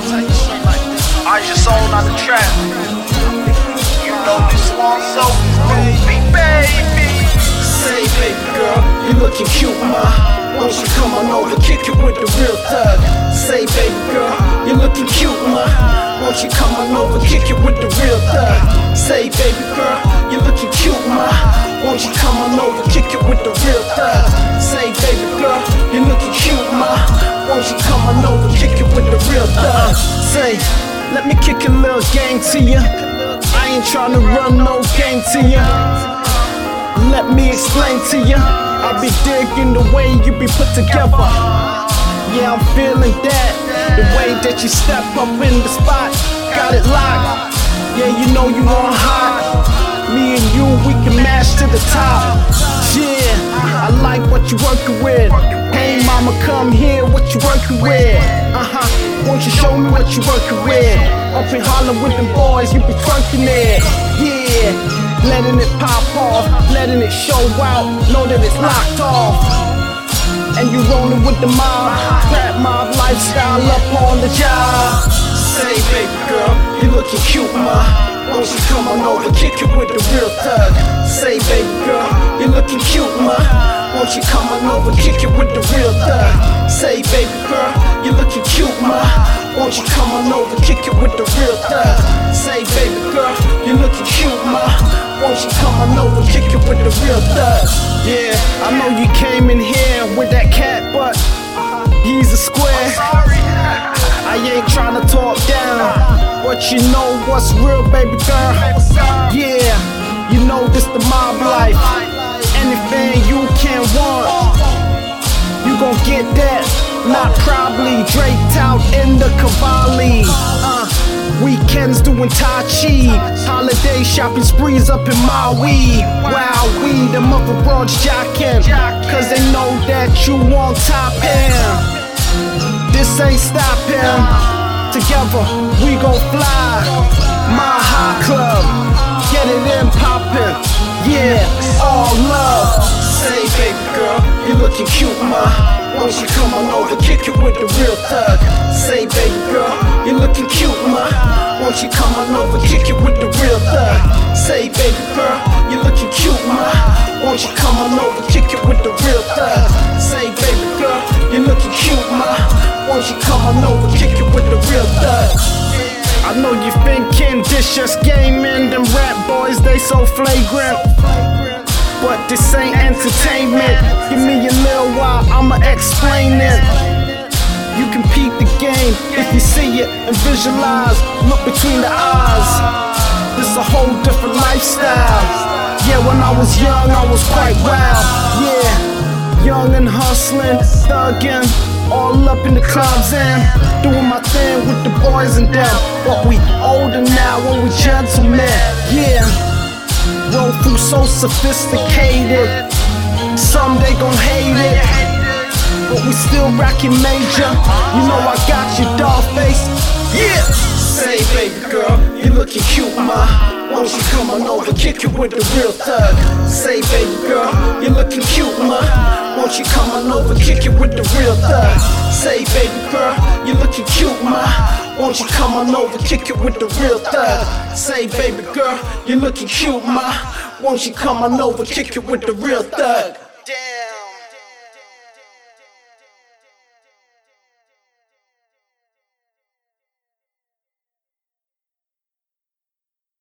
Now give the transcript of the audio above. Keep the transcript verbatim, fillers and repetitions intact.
I just own on the track. You know this one so groovy, baby. Say, baby girl, you looking cute, ma. Won't you come on over, kick it with the real thug? Say, baby girl, you looking cute, ma. Won't you come on over, kick it with the real thug? Say, baby girl, you looking cute, ma. Won't you come on over, kick it with the real thug? Say, baby girl, you looking cute, ma. Won't you come on over, kick it with the real thug? Say, let me kick a little game to ya. I ain't tryna run no game to ya. Let me explain to ya. I be digging the way you be put together. Yeah, I'm feeling that. The way that you step up in the spot, got it locked. Yeah, you know you on hot. Me and you, we can mash to the top. Yeah, I like what you working with. Hey mama, come here, what you working with? Uh-huh, won't you show me what you working with? Up in Harlem with them boys, you be twerking it. Yeah, letting it pop off, letting it show out, know that it's locked off. And you rolling with the mob, rap mob lifestyle up on the job. Say, baby girl, you looking cute, ma. Won't you come on over, kick it with the real thug? Say, baby girl, you looking cute, ma. Won't you come on over, kick it with the real thug? Say, baby girl, you looking cute, ma. Won't you come on over, kick it with the real thug? Say, baby girl, you looking cute, ma. Won't you come on over, kick it with the real thug? Yeah, I know you came in here with that cat, but he's a square. I ain't tryna talk down, but you know what's real, baby girl. Yeah, you know this the mob life. Anything you can want, you gon' get that. Not probably draped out in the Cavalli. Uh, weekends doing Tai Chi, holiday shopping sprees up in Maui. Wow, we the mother broads jockin', cause they know that you on top him. This ain't stopping. Together we gon' fly. My high club, get it in poppin'. Yeah, all love. Say, baby girl, you looking cute, ma. Won't you come on over, kick it with the real thug? Say, baby girl, you looking cute, ma. Won't you come on over, kick it with the real thug? Say, baby girl, you looking cute, ma. Won't you come on over, kick it with the real thug? Say, baby girl, you looking cute, ma. Won't you come on over, kick it with the real thug? I know you thinking this just gaming. Them rap boys, they so flagrant, but this ain't entertainment. Give me a little while, I'ma explain it. You can peep the game if you see it and visualize. Look between the eyes. This a whole different lifestyle. Yeah, when I was young, I was quite wild. Yeah, young and hustling, thugging, all up in the clubs and doing my thing with the boys and them. But we older now, when we gentlemen. Yeah, roll through so sophisticated. Some they gon' hate it, but we still rockin' major. You know I got your doll face. Yeah. Say, baby girl, you looking cute, ma. Won't you come on over, kick it with the real thug? Say, baby girl, you looking cute, ma. Won't you come on over, kick it with the real thug? Say, baby girl, you looking cute, ma. Won't you come on over, kick it with the real thug? Say, baby girl, you looking cute, ma. Won't you come on over, kick it with the real thug? Damn.